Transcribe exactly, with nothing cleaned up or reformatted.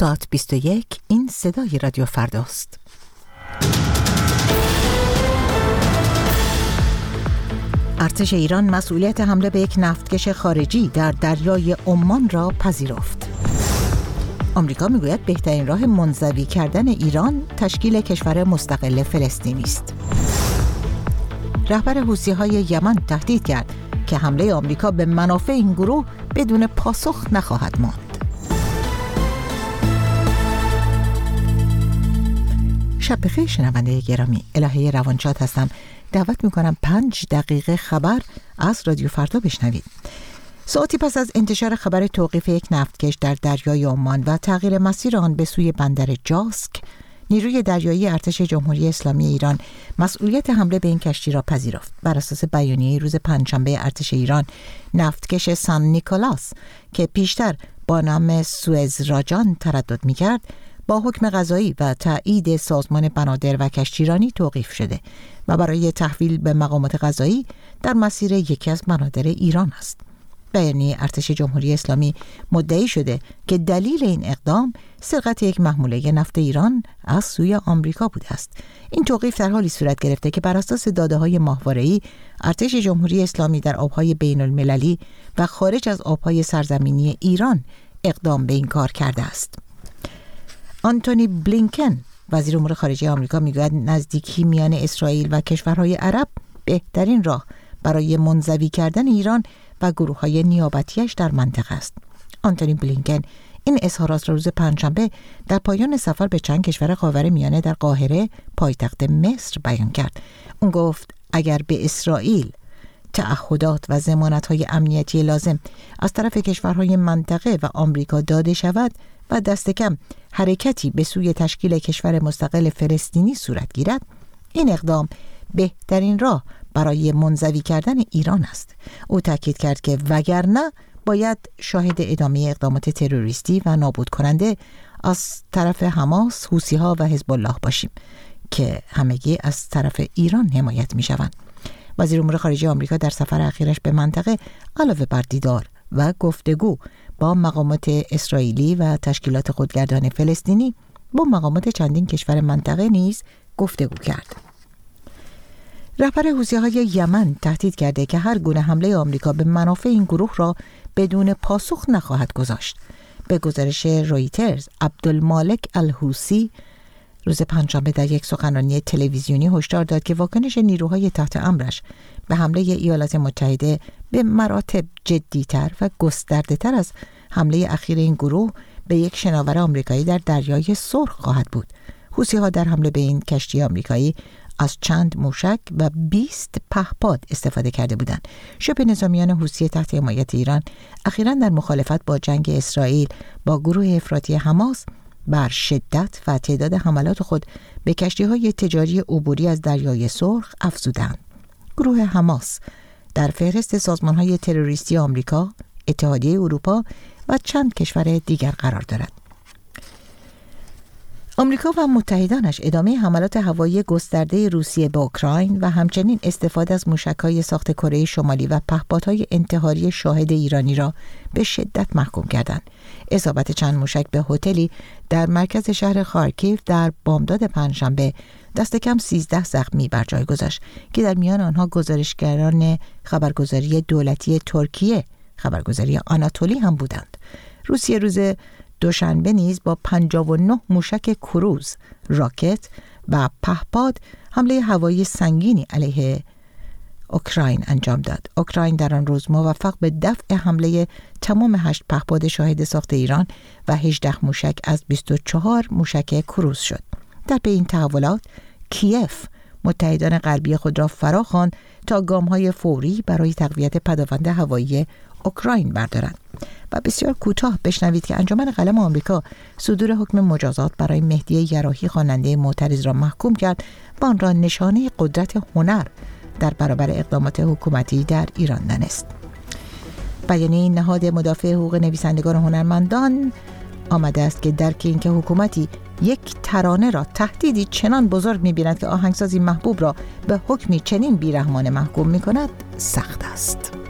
ساعت بیست و یک، این صدای رادیو فرداست. ارتش ایران مسئولیت حمله به یک نفتکش خارجی در دریای عمان را پذیرفت. آمریکا میگوید بهترین راه منزوی کردن ایران تشکیل کشور مستقل فلسطینی است. رهبر حوثی‌های یمن تهدید کرد که حمله آمریکا به منافع این گروه بدون پاسخ نخواهد ماند. شب بخیر شنونده گرامی، الهه روانشاد هستم. دعوت میکنم پنج دقیقه خبر از رادیو فردا بشنوید. ساعتی پس از انتشار خبر توقیف یک نفتکش در دریای عمان و تغییر مسیر آن به سوی بندر جاسک، نیروی دریایی ارتش جمهوری اسلامی ایران مسئولیت حمله به این کشتی را پذیرفت. بر اساس بیانیه روز پنجشنبه ارتش ایران، نفتکش سان نیکولاس که پیشتر با نام سوئز راجان تردد می‌کرد، با حکم قضایی و تایید سازمان بنادر و کشتیرانی توقیف شده و برای تحویل به مقامات قضایی در مسیر یکی از بنادر ایران است. بیانیه ارتش جمهوری اسلامی مدعی شده که دلیل این اقدام سرقت یک محموله نفت ایران از سوی آمریکا بوده است. این توقیف در حالی صورت گرفته که بر اساس داده‌های ماهواره‌ای ارتش جمهوری اسلامی در آب‌های بین‌المللی و خارج از آب‌های سرزمینی ایران اقدام به این کار کرده است. آنتونی بلینکن وزیر امور خارجه آمریکا میگوید نزدیکی میان اسرائیل و کشورهای عرب بهترین راه برای منزوی کردن ایران و گروه‌های نیابتیش در منطقه است. آنتونی بلینکن این اظهارات را روز پنجشنبه در پایان سفر به چند کشور خاورمیانه در قاهره پایتخت مصر بیان کرد. اون گفت اگر به اسرائیل تعهدات و ضمانت‌های امنیتی لازم از طرف کشورهای منطقه و آمریکا داده شود و دست کم حرکتی به سوی تشکیل کشور مستقل فلسطینی صورت گیرد، این اقدام بهترین راه برای منزوی کردن ایران است. او تاکید کرد که وگرنه باید شاهد ادامه اقدامات تروریستی و نابود کننده از طرف حماس، حوثی‌ها و حزب الله باشیم که همگی از طرف ایران حمایت می‌شوند. وزیر امور خارجه آمریکا در سفر اخیرش به منطقه علاوه بر دیدار و گفتگو با مقامات اسرائیلی و تشکیلات خودگردان فلسطینی، با مقامات چندین کشور منطقه نیز گفتگو کرد. رهبر حوثی‌های یمن تهدید کرده که هر گونه حمله آمریکا به منافع این گروه را بدون پاسخ نخواهد گذاشت. به گزارش رویترز، عبدالمالک الحوثی روز پنجشنبه در یک سخنرانی تلویزیونی هشدار داد که واکنش نیروهای تحت امرش به حمله ایالات متحده به مراتب جدی‌تر و گسترده‌تر از حمله اخیر این گروه به یک شناور آمریکایی در دریای سرخ خواهد بود. حوثی‌ها در حمله به این کشتی آمریکایی از چند موشک و بیست پهپاد استفاده کرده بودند. شبه نظامیان حوثی تحت حمایت ایران اخیراً در مخالفت با جنگ اسرائیل با گروه افراطی حماس بر شدت و تعداد حملات خود به کشتی‌های تجاری عبوری از دریای سرخ افزودند. گروه حماس در فهرست سازمان‌های تروریستی آمریکا، اتحادیه اروپا و چند کشور دیگر قرار دارد. آمریکا و متحدانش ادامه حملات هوایی گسترده روسیه به اوکراین و همچنین استفاده از موشک‌های ساخت کره شمالی و پهپادهای انتحاری شاهد ایرانی را به شدت محکوم کردند. اصابت چند موشک به هتلی در مرکز شهر خارکیف در بامداد پنجشنبه دست کم سیزده زخمی بر جای گذاشت که در میان آنها گزارشگران خبرگزاری دولتی ترکیه، خبرگزاری آناتولی هم بودند. روسیه روز دوشنبه نیز با پنجاه و نه موشک کروز، راکت و پهپاد حمله هوایی سنگینی علیه اوکراین انجام داد. اوکراین در آن روز موفق به دفع حمله تمام هشت پهپاد شاهد ساخت ایران و هجده موشک از بیست و چهار موشک کروز شد. در پی این تحولات، کیف متحدان غربی خود را فرا خواند تا گام‌های فوری برای تقویت پدافند هوایی اوکراین بردارند. و بسیار کوتاه بشنوید که انجمن قلم آمریکا صدور حکم مجازات برای مهدی یراحی خواننده معترض را محکوم کرد و آن را نشانه قدرت هنر در برابر اقدامات حکومتی در ایران دانست. بیانیه نهاد مدافع حقوق نویسندگان و هنرمندان آمده است که درک اینکه حکومتی یک ترانه را تهدیدی چنان بزرگ می‌بیند که آهنگسازی محبوب را به حکمی چنین بیرحمانه محکوم می‌کند سخت است.